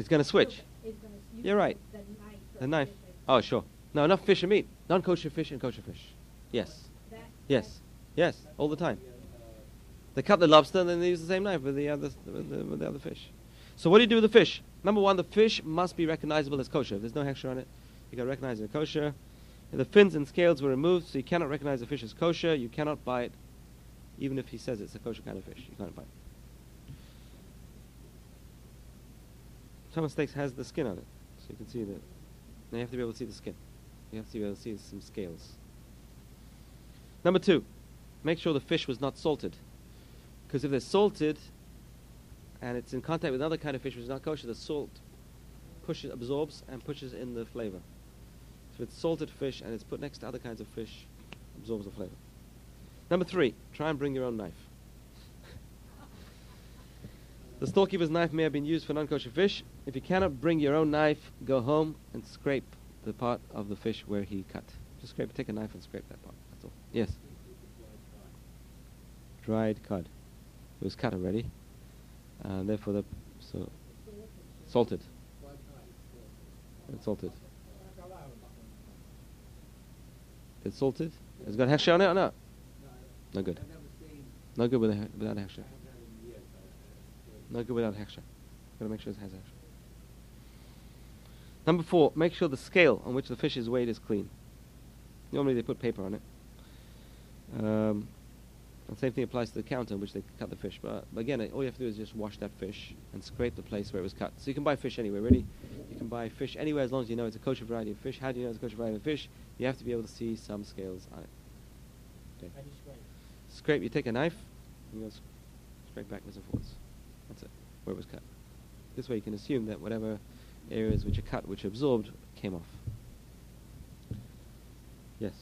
It's going to switch. Is gonna use You're right. the knife. for The knife. fishing. Oh, sure. No, not fish and meat. Non-kosher fish and kosher fish. Yes. That- Yes. Yes. All the time. They cut the lobster and then they use the same knife with the other with the, with the other fish. So what do you do with the fish? Number one, the fish must be recognizable as kosher. If there's no hechsher on it, you got to recognize it as kosher. And the fins and scales were removed, so you cannot recognize the fish as kosher. You cannot buy it, even if he says it's a kosher kind of fish. You can't buy it. Some steaks has the skin on it, so you can see that. Now you have to be able to see the skin. You have to be able to see some scales. Number two, make sure the fish was not salted. Because if they're salted and it's in contact with another kind of fish which is not kosher, the salt pushes, absorbs and pushes in the flavor. So if it's salted fish and it's put next to other kinds of fish, absorbs the flavor. Number three, try and bring your own knife. The storekeeper's knife may have been used for non-kosher fish. If you cannot bring your own knife, go home and scrape the part of the fish where he cut. Just scrape, take a knife and scrape that part. That's all. Yes. Dried cod. It was cut already, and therefore the so salted. It's salted. It's salted. It's got hechsher on it or not? No good. No good with a, without hechsher. No good without hechsher. Got to make sure it has hechsher. Number four, make sure the scale on which the fish is weighed is clean. Normally they put paper on it. Um, and same thing applies to the counter on which they cut the fish. But, but again, all you have to do is just wash that fish and scrape the place where it was cut. So you can buy fish anywhere, really. You can buy fish anywhere as long as you know it's a kosher variety of fish. How do you know it's a kosher variety of fish? You have to be able to see some scales on it. Okay. How do you scrape? Scrape, you take a knife, and you go sc- scrape backwards and forwards. That's it, where it was cut. This way you can assume that whatever areas which are cut, which are absorbed, came off. Yes?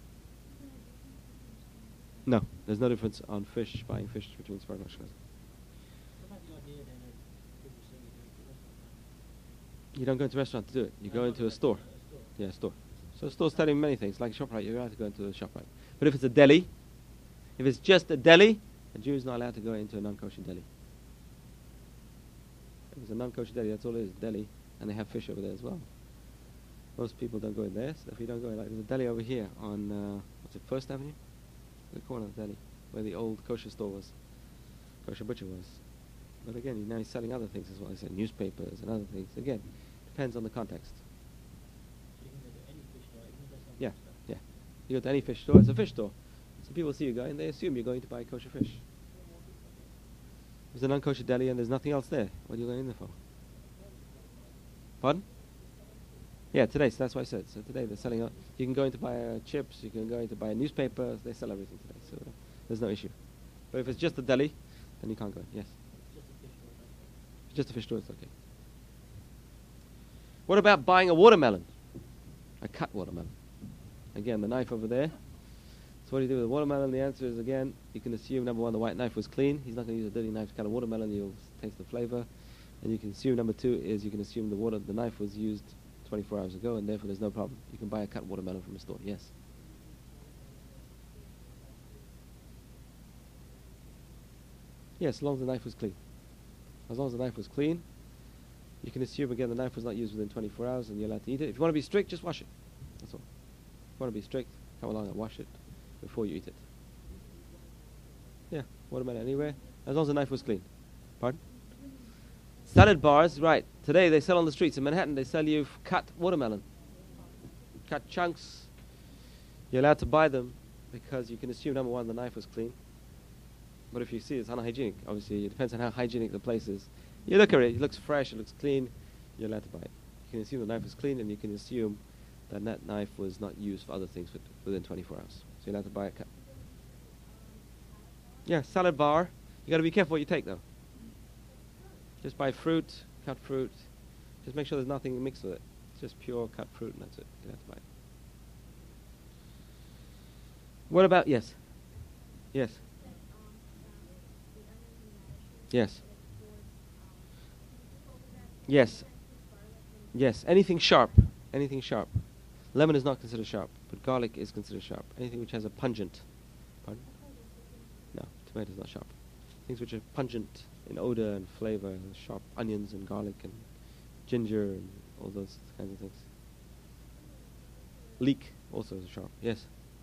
No, there's no difference on fish, buying fish between Sfarad and Ashkenaz. What about the idea then of people saying you go to a restaurant? You don't go into a restaurant to do it. You No, go not into a restaurant, store. a store. Yeah, a store. So a store's telling you many things. Like a ShopRite, you're allowed to go into a ShopRite. But if it's a deli, if it's just a deli, a Jew is not allowed to go into a non-kosher deli. If it's a non-kosher deli, that's all it is, deli. And they have fish over there as well. Most people don't go in there, so if you don't go in, like there's a deli over here on, uh, what's it, First Avenue? The corner of the deli, where the old kosher store was, kosher butcher was. But again, he- now he's selling other things as well. He's selling newspapers and other things. Again, depends on the context. So you can go to any fish store, even if there's some Yeah, stuff. yeah. You go to any fish store, it's a fish store. So people see you go and they assume you're going to buy kosher fish. If it's a non-kosher deli and there's nothing else there, what are you going in there for? Pardon? Yeah, today, so that's what I said. So today they're selling, uh, you can go in to buy uh, chips, you can go in to buy newspapers, they sell everything today, so uh, there's no issue. But if it's just a deli, then you can't go in, yes. It's just a fish store, that's all. If it's just a fish store, it's okay. What about buying a watermelon? A cut watermelon. Again, the knife over there. So what do you do with a watermelon? The answer is, again, you can assume, number one, the white knife was clean. He's not going to use a dirty knife to cut a watermelon. You'll taste the flavor. And you can assume, number two, is you can assume the water, the knife was used twenty-four hours ago, and therefore there's no problem. You can buy a cut watermelon from a store, yes. Yes, as long as the knife was clean. As long as the knife was clean, you can assume, again, the knife was not used within twenty-four hours and you're allowed to eat it. If you want to be strict, just wash it. That's all. If you want to be strict, come along and wash it before you eat it. Yeah, watermelon anywhere, as long as the knife was clean. Pardon? Salad bars, right. Today they sell on the streets in Manhattan, they sell you f- cut watermelon. Cut chunks. You're allowed to buy them because you can assume, number one, the knife was clean. But if you see it's unhygienic, obviously it depends on how hygienic the place is. You look at it, it looks fresh, it looks clean, you're allowed to buy it. You can assume the knife was clean and you can assume that that knife was not used for other things with, within twenty-four hours. So you're allowed to buy it cut. Yeah, salad bar. You got to be careful what you take though. Just buy fruit, cut fruit. Just make sure there's nothing mixed with it. It's just pure cut fruit and that's it. You have to buy it. What about, yes? Yes. Yes. Yes. Yes. Anything sharp. Anything sharp. Lemon is not considered sharp, but garlic is considered sharp. Anything which has a pungent. Pardon? No, tomato is not sharp. Things which are pungent in odor and flavor, sharp onions and garlic and ginger and all those kinds of things. Leek also is sharp. Yes.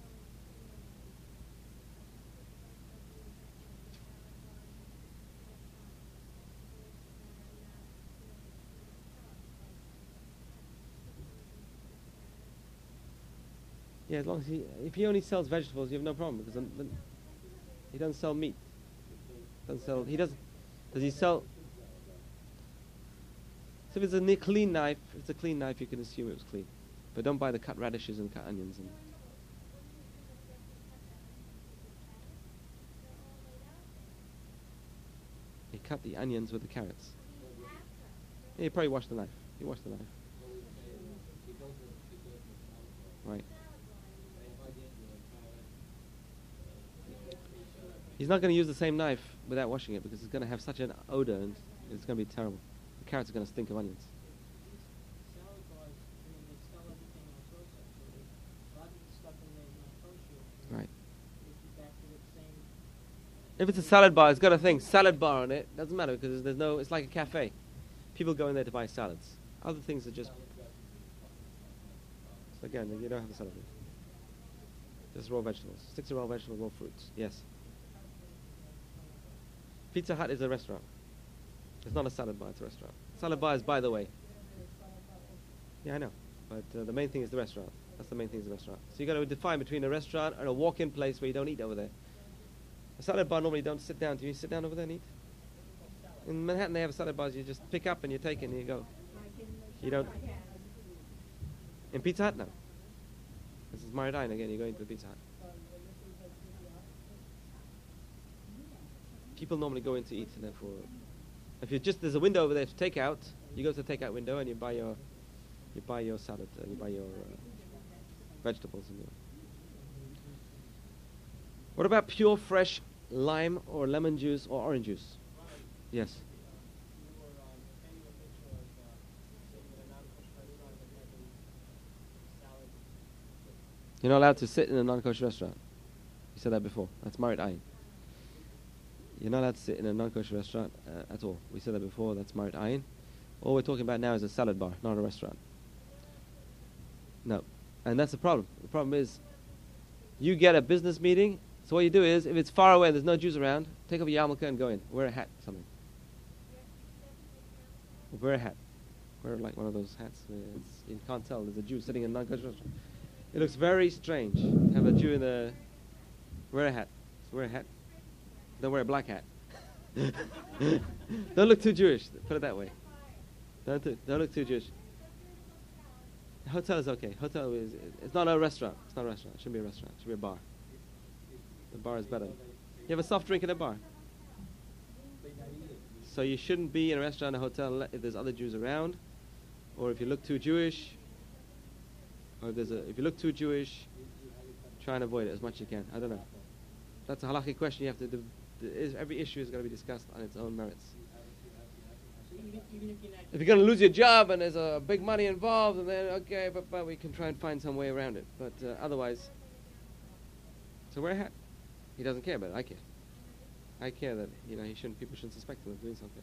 Yeah, as long as he, if he only sells vegetables, you have no problem because then, then he doesn't sell meat. Doesn't sell. He doesn't. Does he sell? So if it's a ni- clean knife, if it's a clean knife, you can assume it was clean. But don't buy the cut radishes and cut onions. And he cut the onions with the carrots. Yeah, he probably washed the knife. He washed the knife. Right. He's not going to use the same knife without washing it because it's going to have such an odor and it's going to be terrible. The carrots are going to stink of onions. Salad bars, I mean, they sell everything else also, so they, a lot of the stuff in there is not kosher. Right. They keep back to the same. If it's a salad bar, it's got a thing, salad bar on it. Doesn't matter because there's no, it's like a cafe. People go in there to buy salads. Other things are just, so again, you don't have a salad bar. Just raw vegetables. Stick to raw vegetables, raw fruits. Yes. Pizza Hut is a restaurant. It's not a salad bar, it's a restaurant. Salad bar is by the way. Yeah, I know. But uh, the main thing is the restaurant. That's the main thing is the restaurant. So you got to define between a restaurant and a walk-in place where you don't eat over there. A salad bar normally don't sit down. Do you sit down over there and eat? In Manhattan they have salad bars you just pick up and you take it and you go. You don't. In Pizza Hut, no. This is Maridine again, you're going to the Pizza Hut. People normally go in to eat and therefore, if you just, there's a window over there to take out, you go to the takeout window and you buy your, you buy your salad, uh, you buy your uh, vegetables. And your what about pure fresh lime or lemon juice or orange juice? Yes. You're not allowed to sit in a non-kosher restaurant. You said that before. That's Marit Ayin. You're not allowed to sit in a non-kosher restaurant uh, at all. We said that before. That's Marit Ayin. All we're talking about now is a salad bar, not a restaurant. No. And that's the problem. The problem is you get a business meeting. So what you do is, if it's far away, there's no Jews around, take off your yarmulke and go in. Wear a hat, something. Wear a hat. Wear like one of those hats where it's, you can't tell there's a Jew sitting in a non-kosher restaurant. It looks very strange to have a Jew in the... Wear a hat. Just wear a hat. Don't wear a black hat. Don't look too Jewish, put it that way. Don't, do, don't look too Jewish. Hotel is okay. Hotel is... It's not a restaurant. It's not a restaurant. It shouldn't be a restaurant. It should be a bar. The bar is better. You have a soft drink in a bar. So you shouldn't be in a restaurant or a hotel if there's other Jews around, or if you look too Jewish, or if there's a, if you look too Jewish, try and avoid it as much as you can. I don't know. That's a halakhic question. You have to. Do, is, every issue is going to be discussed on its own merits. So even, even if you're not. If you're going to lose your job and there's a big money involved, and then okay, but but we can try and find some way around it. But uh, otherwise, so wear a hat. He doesn't care, but I care. I care that, you know, he shouldn't, people shouldn't suspect him of doing something.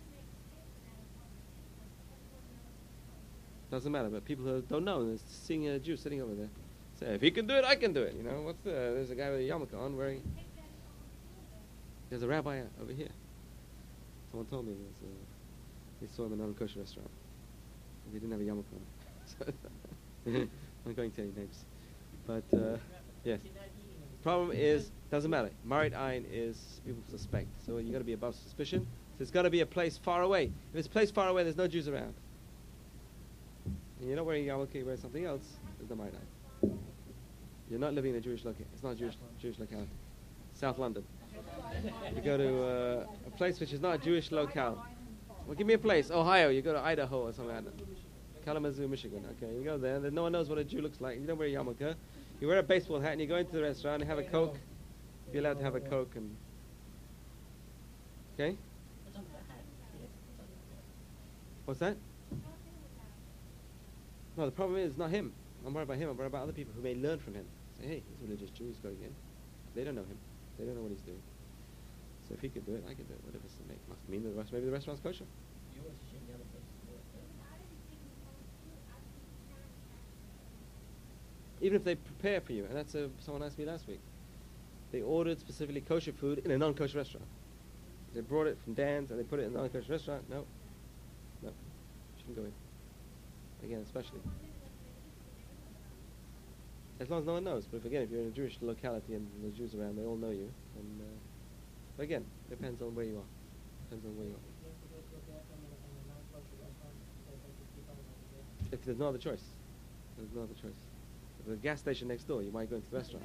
Doesn't matter, but people who don't know, they're seeing a Jew sitting over there. Say, if he can do it, I can do it. You know, what's the, there's a guy with a yarmulke on wearing, there's a rabbi over here. Someone told me there's a, they saw him in a non-kosher restaurant. He didn't have a yarmulke on. So I'm not going to any names. But, uh, yes. Problem is, doesn't matter. Marit Ayin is people suspect. So you got to be above suspicion. So it's got to be a place far away. If it's a place far away, there's no Jews around. And you're not wearing yarmulke, you wear something else, there's no Marit Ayin. You're not living in a Jewish locale. It's not a Jewish, Jewish locale. South London. You go to uh, a place which is not a Jewish locale. Well, give me a place. Ohio. You go to Idaho or something like that. Kalamazoo, Michigan. Okay, you go there. Then no one knows what a Jew looks like. You don't wear a yarmulke. You wear a baseball hat and you go into the restaurant and have a Coke. You're allowed to have a Coke and... Okay? What's that? No, the problem is not him. I'm worried about him. I'm worried about other people who may learn from him. Say, hey, he's a religious Jew. He's going in. They don't know him. They don't know what he's doing. So if he can do it, I can do it. Whatever. So it must mean the rest, maybe the restaurant's kosher. even if they prepare for you, and that's uh, someone asked me last week. They ordered specifically kosher food in a non-kosher restaurant. They brought it from Dan's and they put it in a non-kosher restaurant. No, no, shouldn't go in. Again, especially as long as no one knows. But if, again, if you're in a Jewish locality and there's Jews around, they all know you. And uh, but again, depends on where you are. Depends on where you are. If there's no other choice, there's no other choice. If there's a gas station next door, you might go into the restaurant.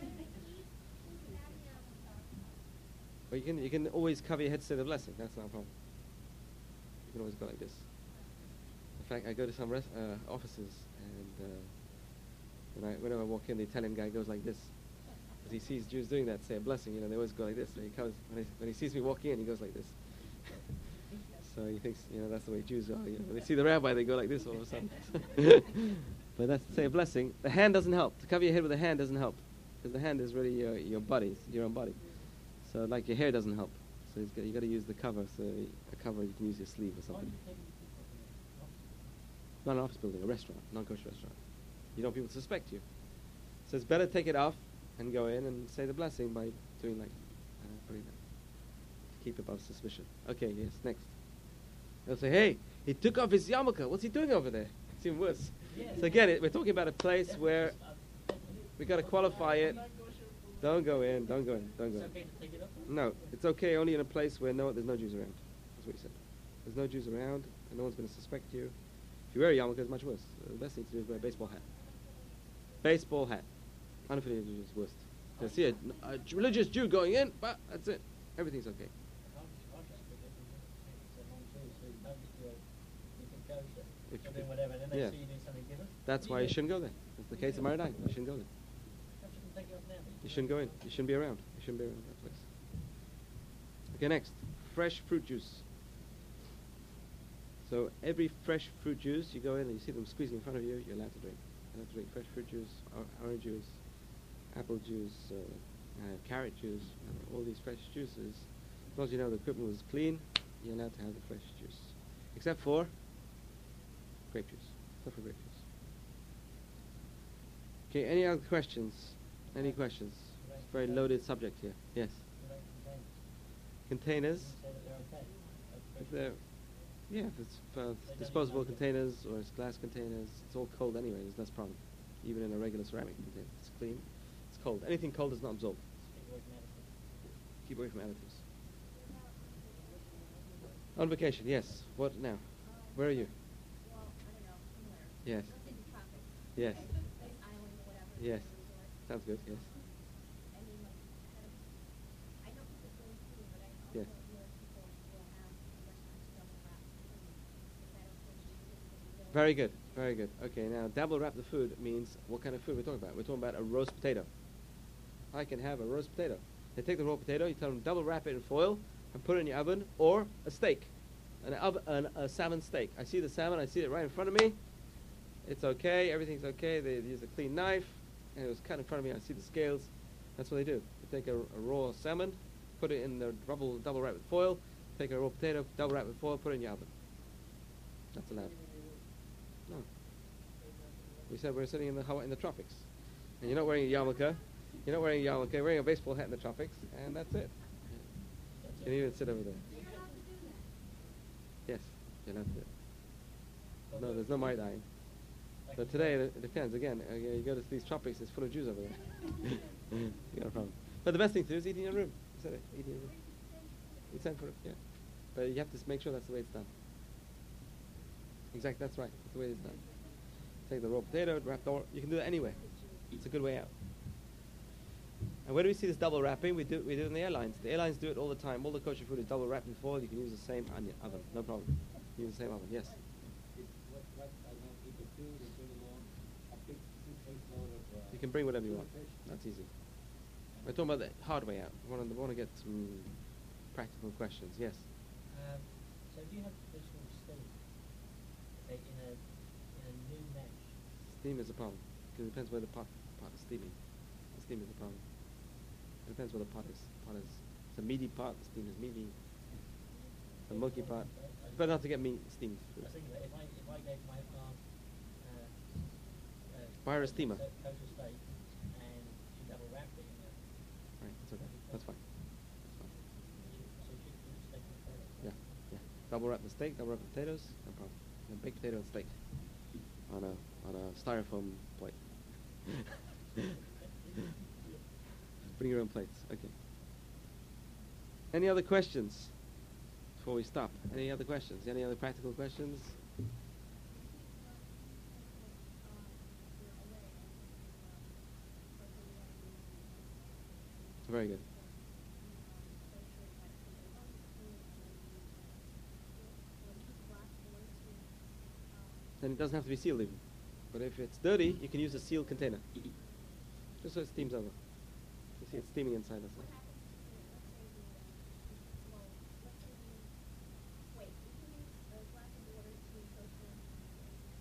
But you can you can always cover your head to say the blessing. That's not a problem. You can always go like this. In fact, I go to some res- uh, offices, and uh, when I whenever I walk in, the Italian guy goes like this. Because he sees Jews doing that, say a blessing. You know, they always go like this. So he comes when he, when he sees me walking in, he goes like this. So he thinks, you know, that's the way Jews are. You know, when they see the rabbi, they go like this all of a sudden. But that's to say a blessing. The hand doesn't help. To cover your head with a hand doesn't help, because the hand is really your your body, your own body. So like your hair doesn't help. So you've got, you got to use the cover. So a cover, you can use your sleeve or something. Not an office building, a restaurant, non-kosher restaurant. You don't want people to suspect you. So it's better to take it off and go in and say the blessing by doing like uh, putting that to keep above suspicion. Okay, yes, next. They'll say, hey, he took off his yarmulke. What's he doing over there? It's even worse. Yes. So again, it, we're talking about a place where we got to qualify it. Don't go in. Don't go in. Don't go It's in. okay to take it up? No, it's okay only in a place where no, there's no Jews around. That's what he said. There's no Jews around, and no one's going to suspect you. If you wear a yarmulke, it's much worse. Uh, the best thing to do is wear a baseball hat. Baseball hat. Unaffiliated Jew is worst. You see a, a Jew- religious Jew going in, but that's it. Everything's okay. I'll just, I'll just forget it. It's a non-Jew, so you don't get your, you can go there. If So you- then whatever, and then they yeah. see you doing something different. That's why you shouldn't go there. That's the case of Maradine. You shouldn't go there. Perhaps you can take it off now. You shouldn't go in. You shouldn't be around. You shouldn't be around that place. Okay, next. Fresh fruit juice. So every fresh fruit juice, you go in and you see them squeezing in front of you, you're allowed to drink. You're allowed to drink fresh fruit juice, or- orange juice, apple juice, uh, uh, carrot juice, uh, all these fresh juices. As long as you know the equipment was clean, you're allowed to have the fresh juice. Except for grape juice. Except for grape juice. Okay, any other questions? Any questions? It's a very loaded subject here. Yes. You don't contain it. Containers. You say that they're okay. That's If good. they're, yeah, if it's for don't disposable even know. containers or it's glass containers, it's all cold anyway. There's less problem. Even in a regular ceramic container, it's clean. It's cold. Anything cold does not absorb. Keep away from additives. Keep away from additives. On vacation, yes. What now? Where are you? Well, I don't know, somewhere. Yes. Let's say the tropics. Yes. Okay? Nice island or whatever. Yes. resort. Sounds good. Yes. I mean, like, have- I know people go through, but I also Yes. hear people will have restaurants double wrap food. Is that okay? Is it Very good. Very good. Okay, now double wrap the food means what kind of food we're talking about? We're talking about a roast potato. I can have a roast potato. They take the raw potato, you tell them double wrap it in foil and put it in your oven, or a steak, an, ov- an a salmon steak. I see the salmon, I see it right in front of me. It's okay, everything's okay. They use a clean knife, and it was cut in front of me. I see the scales. That's what they do. They take a, a raw salmon, put it in the double double wrap with foil. Take a raw potato, double wrap with foil, put it in your oven. That's allowed. No. We said we're sitting in the Hawa- in the tropics, and you're not wearing a yarmulke. You're not wearing a yarmulke. You're wearing a baseball hat in the tropics, and that's it. You can even sit over there. Yes, you're allowed to do it. No, there's no maritime. So today it, it depends. Again, uh, you go to these tropics, it's full of Jews over there. You got a problem. But the best thing to do is eat in your room. You said it. Eat in your room. You send for it. Yeah. But you have to s- make sure that's the way it's done. Exactly. That's right. That's the way it's done. Take the raw potato, wrap the. You can do that anyway. It's a good way out. And where do we see this double wrapping? We do we do it in the airlines. The airlines do it all the time. All the kosher food is double wrapped in foil. You can use the same onion oven. No problem. Use the same oven. Yes. You can bring whatever you want. That's easy. We're talking about the hard way out. We want to, we want to get some practical questions. Yes. Um, so do you have traditional steam? Okay, in a in a new mesh. Steam is a problem. Because it depends where the pot, pot is steaming. The steam is a problem. It depends where the pot is. Pot is it's a meaty pot. The steam is meaty. A milky pot. It's better not to get meat steamed I food. was thinking that if I if I gave my aunt uh, uh, Buy her a steamer. kosher steak, That's fine. That's fine. So you should do steak and potatoes. Yeah, yeah. Double wrap the steak, double wrap the potatoes, no problem. And baked potato and steak on a on a styrofoam plate. Bring your own plates. Okay. Any other questions before we stop? Any other questions? Any other practical questions? Very good. Then it doesn't have to be sealed even. But if it's dirty, you can use a sealed container. Just so it steams over. You see it's steaming inside, that's it.